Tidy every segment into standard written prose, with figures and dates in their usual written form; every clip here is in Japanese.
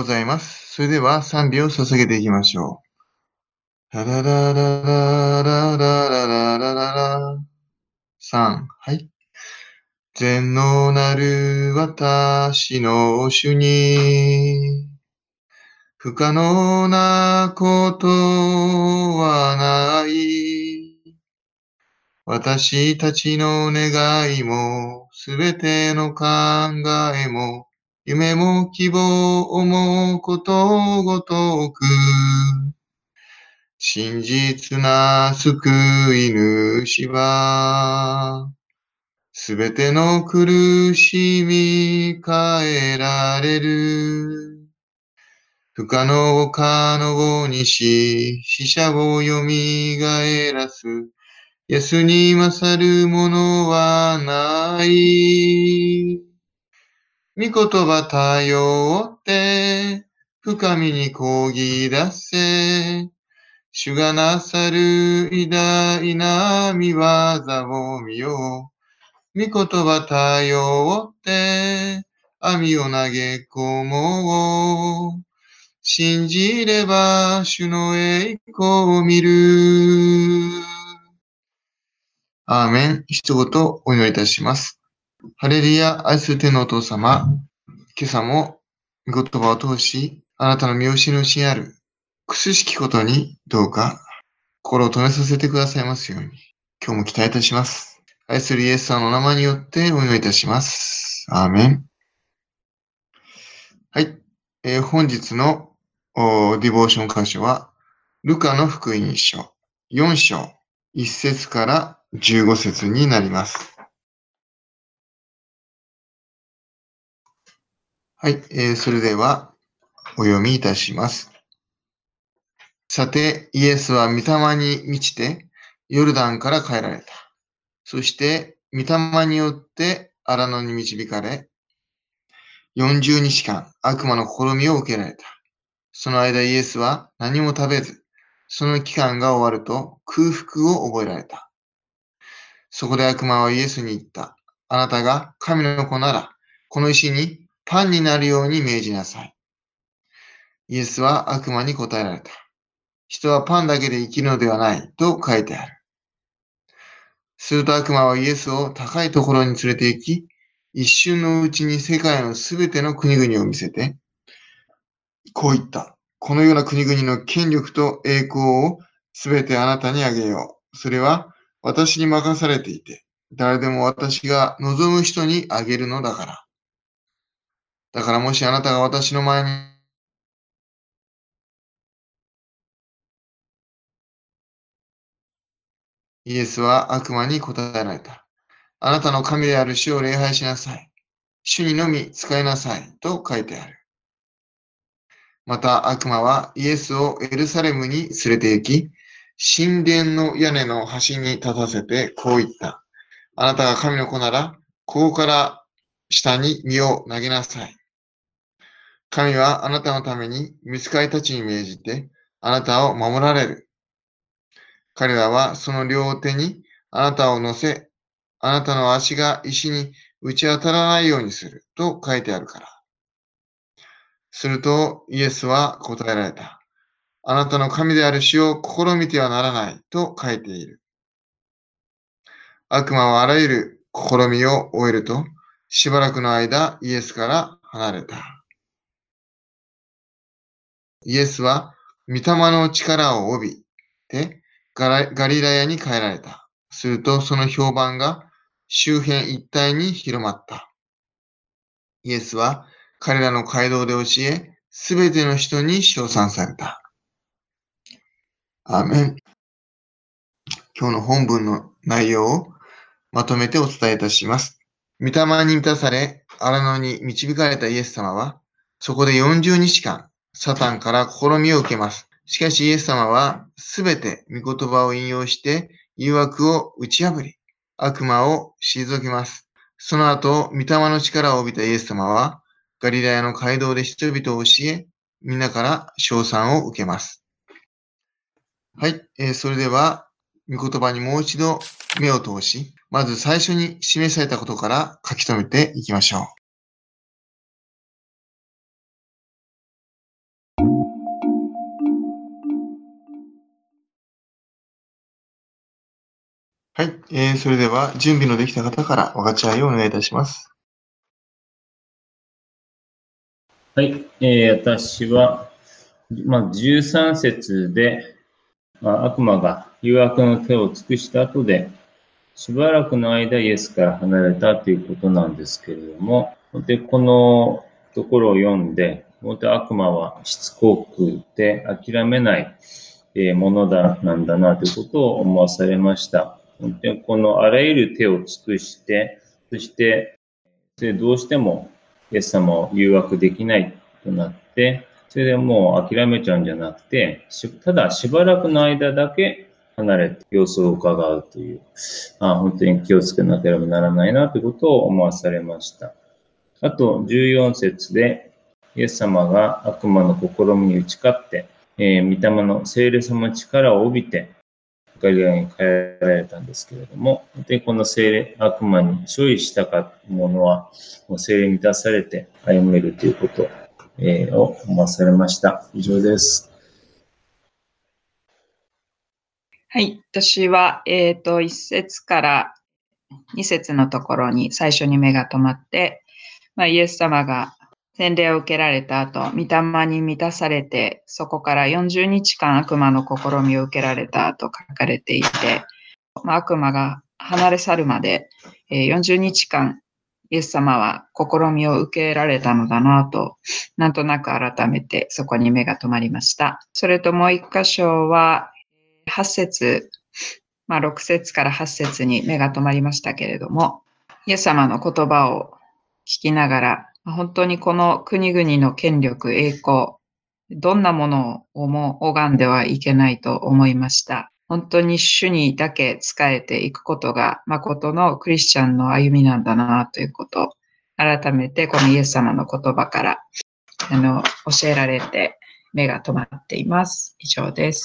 ございます。それでは賛美を捧げていきましょう。ララララララララララララ。3、はい。全能なる私の主に、不可能なことはない。私たちの願いも、すべての考えも、夢も希望もことごとく、真実な救い主は、すべての苦しみ変えられる。不可能を可能にし、死者を蘇らす。イエスに勝るものはない。御言葉頼って、深みにこぎ出せ。主がなさる偉大な見業を見よう。御言葉頼って、網を投げ込もう。信じれば主の栄光を見る。アーメン。一言お祈りいたします。ハレルヤ、愛する天のお父様、今朝も御言葉を通し、あなたの見教えのうちにある苦しきことにどうか心を止めさせてくださいますように、今日も期待いたします。愛するイエス様のお名前によってお祈りいたします。アーメン。はい。本日のディボーション箇所は、ルカの福音書4章1節から15節になります。はい。それではお読みいたします。さて、イエスは御霊に満ちて、ヨルダンから帰られた。そして、御霊によって荒野に導かれ、40日間悪魔の試みを受けられた。その間イエスは何も食べず、その期間が終わると空腹を覚えられた。そこで悪魔はイエスに言った。あなたが神の子なら、この石にパンになるように命じなさい。イエスは悪魔に答えられた。人はパンだけで生きるのではないと書いてある。すると悪魔はイエスを高いところに連れて行き、一瞬のうちに世界のすべての国々を見せて、こう言った。このような国々の権力と栄光をすべてあなたにあげよう。それは私に任されていて、誰でも私が望む人にあげるのだから。だからもしあなたが私の前にイエスは悪魔に答えられた。あなたの神である主を礼拝しなさい。主にのみ使いなさい。と書いてある。また悪魔はイエスをエルサレムに連れて行き、神殿の屋根の端に立たせてこう言った。あなたが神の子なら、ここから下に身を投げなさい。神はあなたのために御使いたちに命じて、あなたを守られる。彼らはその両手にあなたを乗せ、あなたの足が石に打ち当たらないようにすると書いてあるから。するとイエスは答えられた。あなたの神である主を試みてはならないと書いている。悪魔はあらゆる試みを終えると、しばらくの間イエスから離れた。イエスは御霊の力を帯びてガリラヤに帰られた。するとその評判が周辺一帯に広まった。イエスは彼らの街道で教え、すべての人に称賛された。アーメン。今日の本文の内容をまとめてお伝えいたします。御霊に満たされ、荒野に導かれたイエス様は、そこで40日間、サタンから試みを受けます。しかしイエス様は、すべて御言葉を引用して、誘惑を打ち破り、悪魔を退けます。その後、御霊の力を帯びたイエス様は、ガリラヤの街道で人々を教え、みんなから称賛を受けます。はい、それでは、御言葉にもう一度目を通し、まず最初に示されたことから書き留めていきましょう。 はい、それでは準備のできた方から分かち合いをお願いいたします。 はい、私は、13節で、悪魔が誘惑の手を尽くした後で、しばらくの間イエスから離れたということなんですけれども、で、このところを読んで、本当に悪魔はしつこくて諦めないものなんだなということを思わされました。本当にこのあらゆる手を尽くして、そしてどうしてもイエス様を誘惑できないとなって、それでもう諦めちゃうんじゃなくて、ただしばらくの間だけ離れて様子を伺うという、本当に気をつけなければならないなということを思わされました。あと14節で、イエス様が悪魔の試みに打ち勝って、御霊の聖霊様の力を帯びて、ガリラに変えられたんですけれども、でこの聖霊、悪魔に勝利したかものは、もう聖霊に満たされて歩めるということ、を思わされました。以上です。 はい、私は、1節から2節のところに最初に目が留まって、イエス様が洗礼を受けられた後、御霊に満たされて、そこから40日間悪魔の試みを受けられたと書かれていて、悪魔が離れ去るまで40日間イエス様は試みを受けられたのだなと、なんとなく改めてそこに目が留まりました。それともう一箇所は8節、6節から8節に目が留まりましたけれども、イエス様の言葉を聞きながら、本当にこの国々の権力、栄光、どんなものをも拝んではいけないと思いました。本当に主にだけ仕えていくことが誠のクリスチャンの歩みなんだなということを改めてこのイエス様の言葉から教えられて目が止まっています。以上です。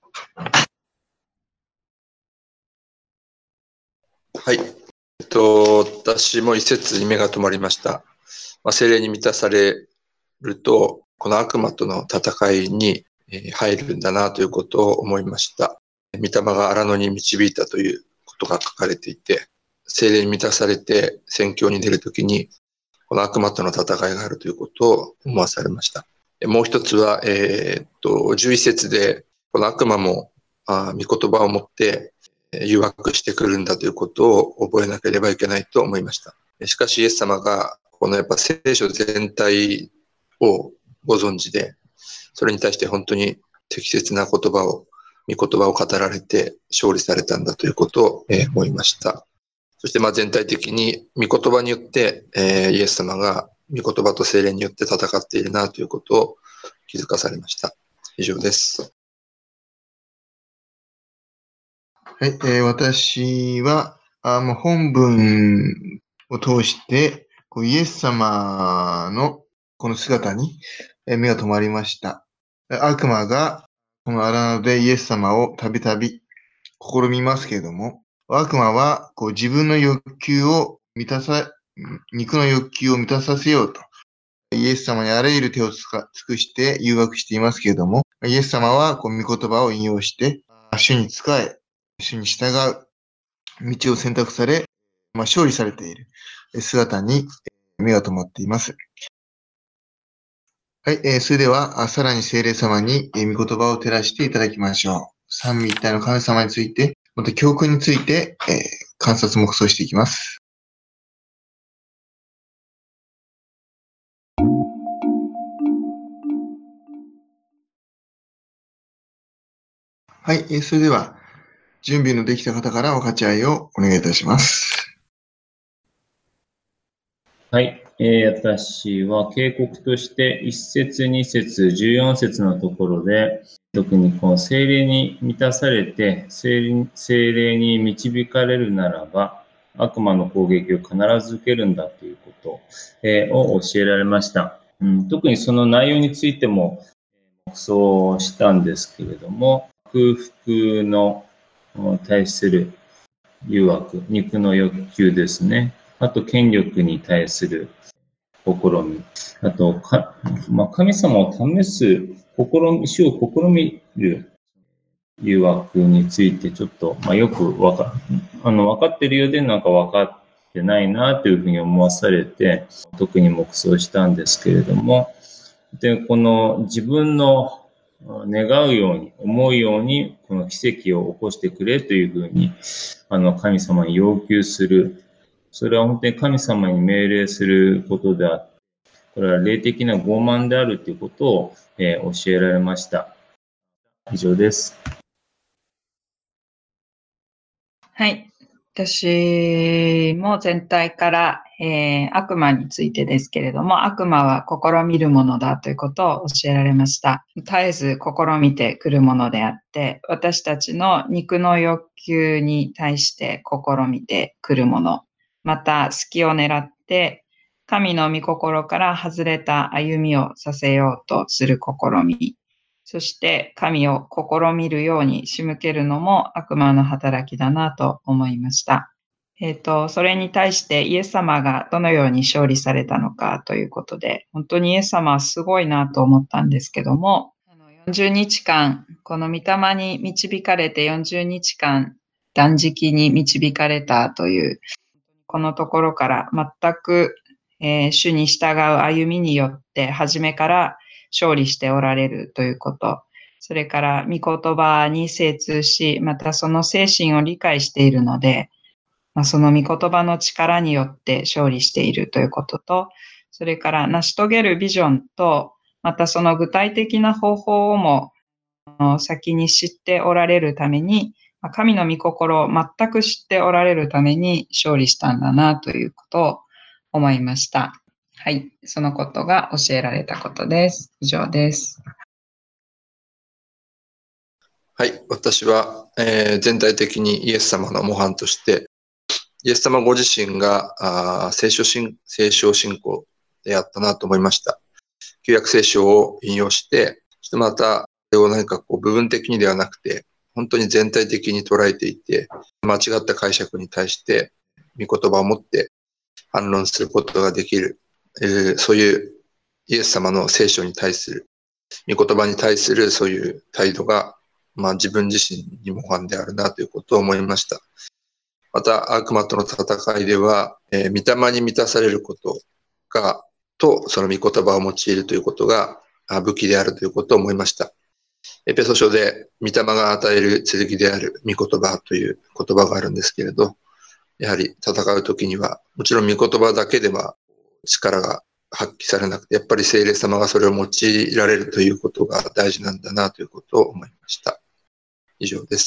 はい。私も一節に目が止まりました。聖霊に満たされると、この悪魔との戦いに入るんだなということを思いました。御霊が荒野に導いたということが書かれていて、聖霊に満たされて宣教に出るときに、この悪魔との戦いがあるということを思わされました。もう一つは、11節で、この悪魔も御言葉を持って誘惑してくるんだということを覚えなければいけないと思いました。しかしイエス様が、このやっぱ聖書全体をご存知で、それに対して本当に適切な御言葉を語られて勝利されたんだということを思いました。そして全体的に御言葉によってイエス様が御言葉と聖霊によって戦っているなということを気づかされました。以上です。 はい、私はもう本文を通してイエス様のこの姿に目が留まりました。悪魔がこの荒野でイエス様をたびたび試みますけれども、悪魔は自分の肉の欲求を満たさせようと、イエス様にあらゆる手を尽くして誘惑していますけれども、イエス様は御言葉を引用して、主に仕え、主に従う道を選択され、勝利されている姿に目が留まっています。はい、それでは、さらに聖霊様に御言葉を照らしていただきましょう。三位一体の神様について、また教訓について、観察黙想していきます。はい、それでは、準備のできた方から分かち合いをお願いいたします。 はい、私は警告として1節2節14節のところで、特にこの聖霊に満たされて聖霊に導かれるならば悪魔の攻撃を必ず受けるんだということ、を教えられました。特にその内容についても黙想したんですけれども、空腹の対する誘惑、肉の欲求ですね。あと権力に対する試み。あと神様を試す主を試みる誘惑についてちょっと、よく分かってるようでなんか分かってないなというふうに思わされて、特に黙想したんですけれども、で、この自分の願うように、思うように、この奇跡を起こしてくれというふうに、神様に要求する。それは本当に神様に命令することであって、これは霊的な傲慢であるということを、教えられました。以上です。 はい。私も全体から、悪魔についてですけれども、悪魔は試みるものだということを教えられました。絶えず試みてくるものであって、私たちの肉の欲求に対して試みてくるもの、また隙を狙って神の御心から外れた歩みをさせようとする試み、そして神を試みるように仕向けるのも悪魔の働きだなと思いました。それに対してイエス様がどのように勝利されたのかということで、本当にイエス様はすごいなと思ったんですけども、40日間、この御霊に導かれて40日間断食に導かれたという、このところから全く、主に従う歩みによって初めから勝利しておられるということ。それから御言葉に精通し、またその精神を理解しているので、その御言葉の力によって勝利しているということと、それから成し遂げるビジョンと、またその具体的な方法をも先に知っておられるために、神の御心を全く知っておられるために勝利したんだなということを思いました。はい、そのことが教えられたことです。以上です。 はい、私は、全体的にイエス様の模範として、イエス様ご自身が聖書信仰であったなと思いました。旧約聖書を引用して、そしてまた、それを何か部分的にではなくて、本当に全体的に捉えていて、間違った解釈に対して、御言葉を持って反論することができる、そういうイエス様の聖書に対する、御言葉に対するそういう態度が、自分自身に模範であるなということを思いました。また、悪魔との戦いでは、御霊に満たされることと、その御言葉を用いるということが武器であるということを思いました。エペソ書で、御霊が与える剣である御言葉という言葉があるんですけれど、やはり戦うときには、もちろん御言葉だけでは力が発揮されなくて、やっぱり聖霊様がそれを用いられるということが大事なんだなということを思いました。以上です。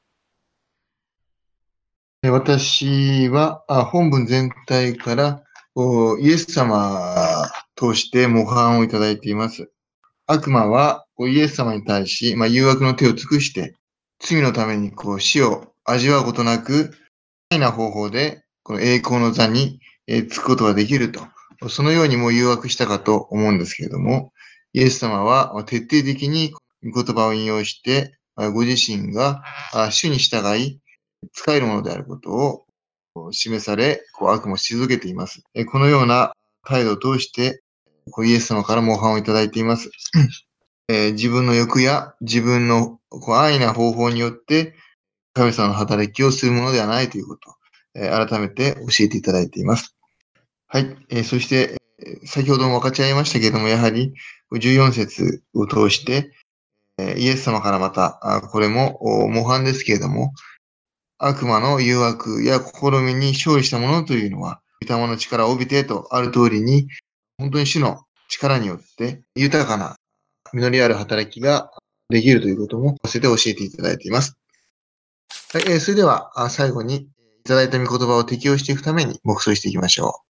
私は本文全体からイエス様として模範をいただいています。悪魔はイエス様に対し、誘惑の手を尽くして、罪のために死を味わうことなく、安易な方法でこの栄光の座につくことができると、そのようにも誘惑したかと思うんですけれども、イエス様は徹底的に御言葉を引用して、ご自身が主に従い、使えるものであることを示され、悪魔を退けています。このような態度を通して、イエス様から模範をいただいています。自分の欲や自分の安易な方法によって神様の働きをするものではないということを、改めて教えていただいています。はい。そして、先ほども分かち合いましたけれども、やはり14節を通して、イエス様からまた、これも模範ですけれども、悪魔の誘惑や試みに勝利したものというのは、御霊の力を帯びてとある通りに、本当に主の力によって豊かな実りある働きができるということも合わせて教えていただいています。はい、それでは最後にいただいた御言葉を適用していくために黙想していきましょう。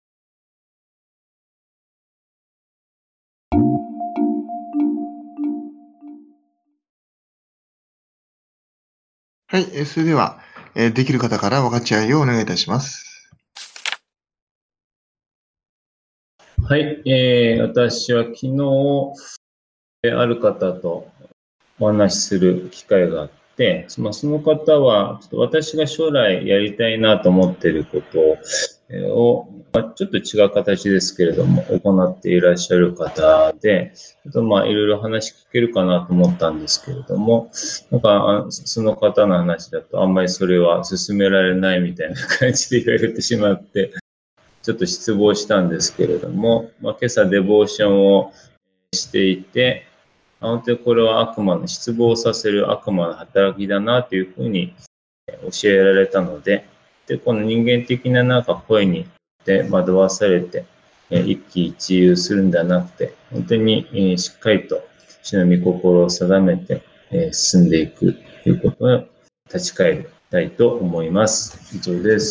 はい、それでは、できる方から分かち合いをお願いいたします。 はい、私は昨日、ある方とお話しする機会があって、その方は、ちょっと私が将来やりたいなと思っていることを、 を、ちょっと違う形ですけれども、行っていらっしゃる方で、いろいろ話聞けるかなと思ったんですけれども、その方の話だと、あんまりそれは進められないみたいな感じで言われてしまって、ちょっと失望したんですけれども、今朝デボーションをしていて、本当にこれは失望させる悪魔の働きだなというふうに教えられたので、この人間的な声に惑わされて一喜一憂するんではなくて、本当にしっかりと主の御心を定めて進んでいくということを立ち返りたいと思います。以上です。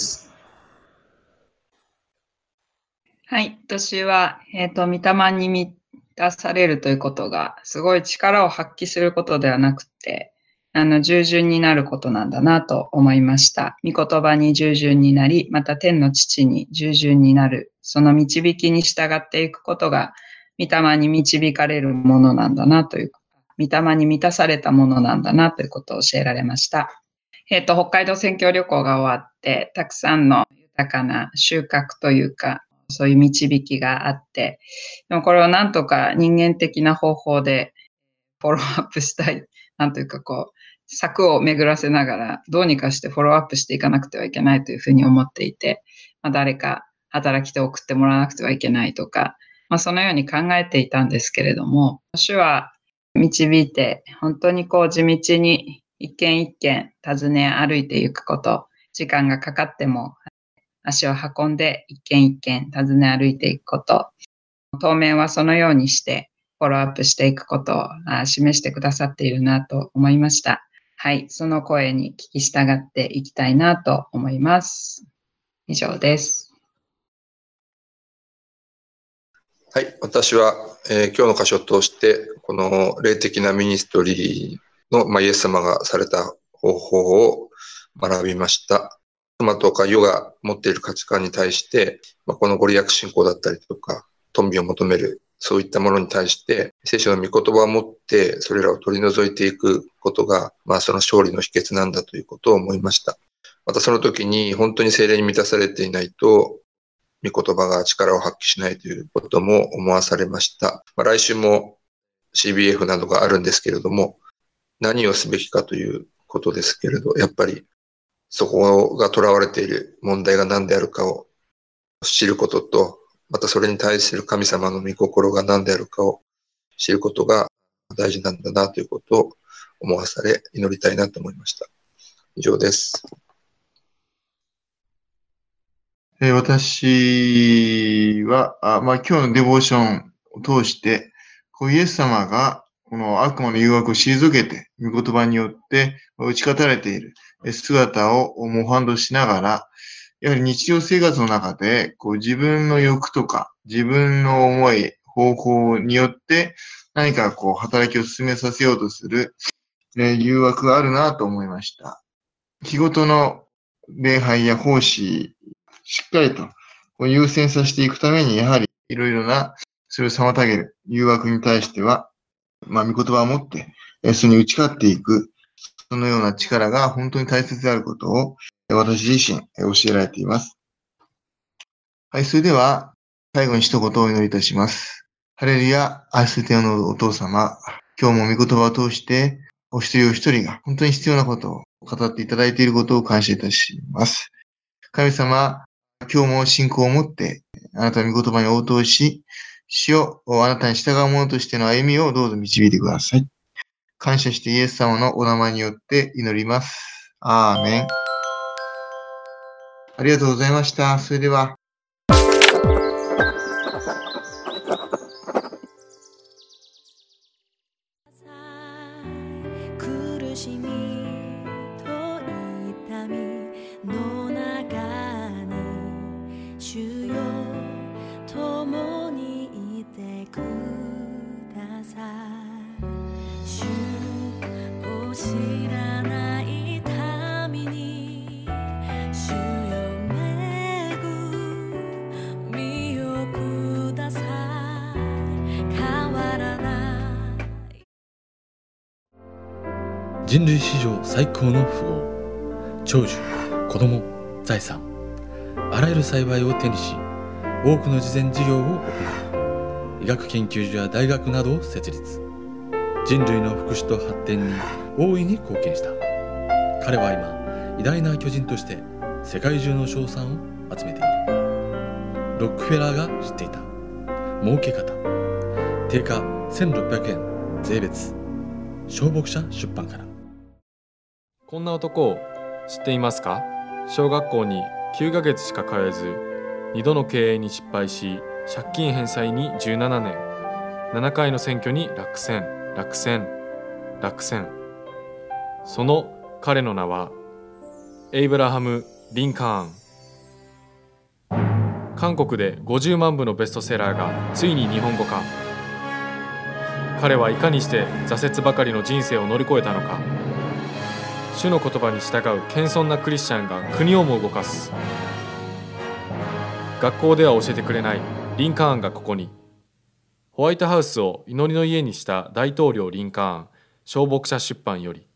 はい、私は、御霊に満たされるということが、すごい力を発揮することではなくて、従順になることなんだなと思いました。御言葉に従順になり、また天の父に従順になる、その導きに従っていくことが、御霊に導かれるものなんだなという、御霊に満たされたものなんだなということを教えられました。北海道宣教旅行が終わって、たくさんの豊かな収穫というか、そういう導きがあって、でもこれをなんとか人間的な方法でフォローアップしたい、なんというか策を巡らせながら、どうにかしてフォローアップしていかなくてはいけないというふうに思っていて、誰か働き手を送ってもらわなくてはいけないとか、そのように考えていたんですけれども、主は導いて、本当に地道に一軒一軒訪ね歩いていくこと、時間がかかっても足を運んで一軒一軒訪ね歩いていくこと、当面はそのようにしてフォローアップしていくことを示してくださっているなと思いました。はい、その声に聞き従っていきたいなと思います。以上です。 はい、私は、今日の箇所を通して、この霊的なミニストリーの、イエス様がされた方法を学びました。悪魔とか世が持っている価値観に対して、このご利益信仰だったりとか、富を求める、そういったものに対して、聖書の御言葉を持って、それらを取り除いていくことが、その勝利の秘訣なんだということを思いました。またその時に本当に聖霊に満たされていないと、御言葉が力を発揮しないということも思わされました。来週も CBF などがあるんですけれども、何をすべきかということですけれど、やっぱりそこが囚われている問題が何であるかを知ることと、またそれに対する神様の御心が何であるかを知ることが大事なんだなということを思わされ、祈りたいなと思いました。以上です。 私は、今日のデボーションを通して、イエス様がこの悪魔の誘惑を退けて、御言葉によって打ち勝たれている姿を模範としながら、やはり日常生活の中で、自分の欲とか、自分の思い、方法によって、何か働きを進めさせようとする、誘惑があるなと思いました。日ごとの礼拝や奉仕、しっかりと優先させていくために、やはりいろいろな、それを妨げる誘惑に対しては、御言葉を持って、それに打ち勝っていく、そのような力が本当に大切であることを、私自身教えられています。はい、それでは、最後に一言お祈りいたします。ハレルヤ、愛する天のお父様、今日も御言葉を通して、お一人お一人が本当に必要なことを語っていただいていることを感謝いたします。神様、今日も信仰を持って、あなたの御言葉に応答し、主をあなたに従う者としての歩みをどうぞ導いてください。感謝してイエス様のお名前によって祈ります。アーメン。ありがとうございました。それでは。 苦しみと痛みの中に主よ共にいてください。主を知らない民に主よ恵みをください。変わらない人類史上最高の富豪、長寿、子供、財産。 あらゆる幸いを手にし、多くの慈善事業を行い、医学研究所や大学などを設立。人類の福祉と発展に大いに貢献した。彼は今、偉大な巨人として世界中の称賛を集めている。ロックフェラーが知っていた儲け方。定価1600円税別。小牧者出版から。 こんな男を知っていますか？小学校に9ヶ月しか通えず、2度の経営に失敗し、借金返済に17年、7回の選挙に落選。その彼の名はエイブラハム・リンカーン。韓国で50万部のベストセラーがついに日本語化。彼はいかにして挫折ばかりの人生を乗り越えたのか。主の言葉に従う謙遜なクリスチャンが国をも動かす。学校では教えてくれないリンカーンがここに。ホワイトハウスを祈りの家にした大統領リンカーン、小牧者出版より。